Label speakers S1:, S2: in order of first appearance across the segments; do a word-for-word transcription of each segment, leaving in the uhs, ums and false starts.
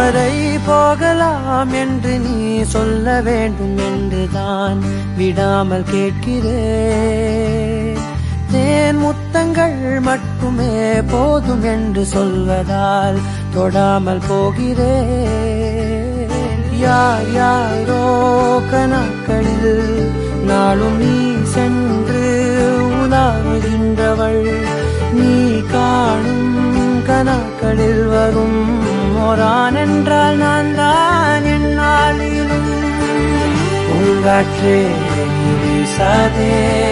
S1: எதுவரை போகலாம் என்று நீ சொல்ல வேண்டும் என்றுதான் விடாமல் கேட்கிறேன். தேன் முத்தங்கள் மட்டுமே போதும் என்று சொல்வதால் தொடாமல் போகிறேன். யார் யாரோ கணக்களில் நாளும் நீ சென்று உலாவுகின்றவள். நீ காணும் கணக்களில் வரும் ஓரான் என்றால் நான் தான் என்னாலும். பூங்காற்றே நீ வீசாதே,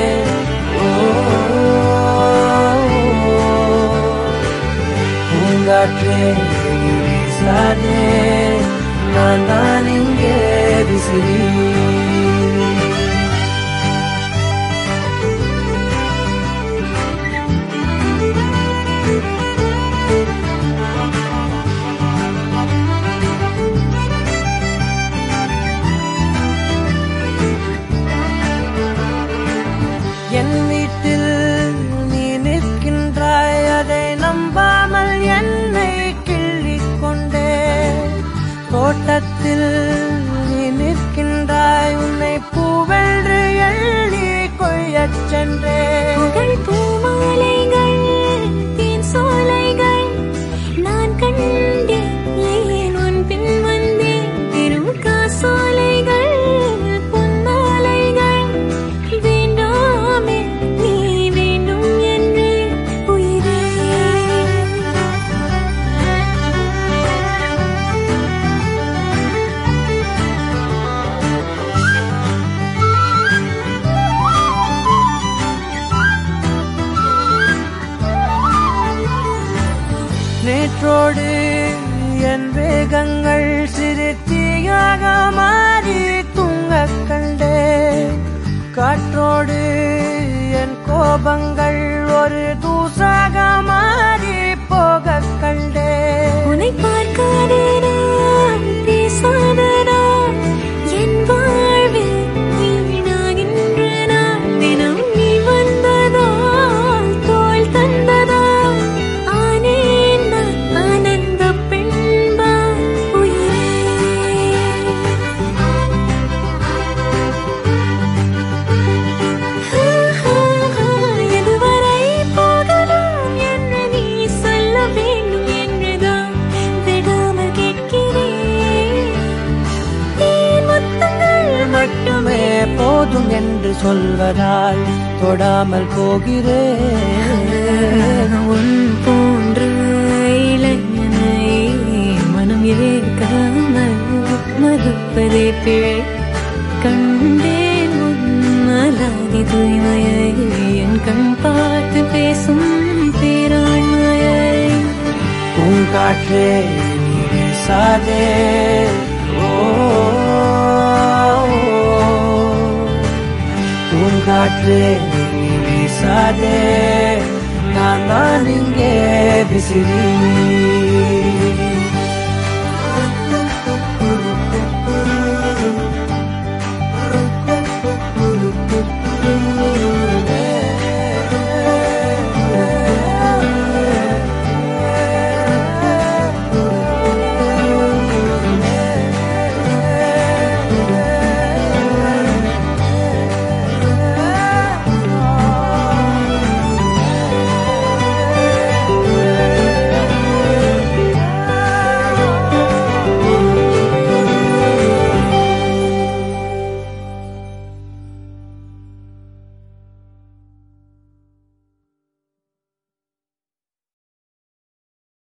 S1: பூங்காற்றே நீ வீசாதே, நான் தான் இங்கே விசிறி. என் வீட்டில் நீ நிற்கின்றாய், அதை நம்பாமல் என்னை கிள்ளிக் கொண்டே. தோட்டத்தில் நீ நிற்கின்றாய், உன்னை பூவென்று எள்ளி கொய்யச் சென்றே.
S2: பூமாலைகள் தேன் சோலைகள் நான் கண்டேன், ஏன் உன் பின் வந்தேன். திரும் காசோலைகள் பொன்மாலைகள் வேண்டாமே நீ வேண்டும் என்று உயிரே.
S1: நேற்றோடு என் வேகங்கள் சிறு தீயாக மாறி தூங்கக் கண்டே. காற்றோடு என் கோபங்கள் ஒரு தூசாக மாறி போகக் கண்டே.
S2: உன்னை பார்க்காத நான், பேசாத நான், என் வாழ்வில் வீணாகின்ற நான். தினம் நீ வந்ததால், தோள் தந்ததால் ஆனேன் நான் ஆனந்த பெண்பால் உயிரே. எதுவரை போகலாம் என்று நீ சொல்ல வேண்டும் என்றுதான் விடாமல் கேட்கிறேன். தேன் முத்தங்கள்
S1: மட்டுமே போதும் என்று சொல்வதால் தொடாமல் போகிறேன்.
S2: உன் போன்ற இளைஞனை மனம் ஏற்காமல் மறுப்பதே பிழை. கண்டேன் உன்னலாதி தூய்மையை, என் கண் பார்த்து பேசும் பேராண்மையை.
S1: பூங்காற்றே நீ வீசாதே, ஓ பூங்காற்றே நீ வீசாதே, நான் தான் இங்கே விசிறி.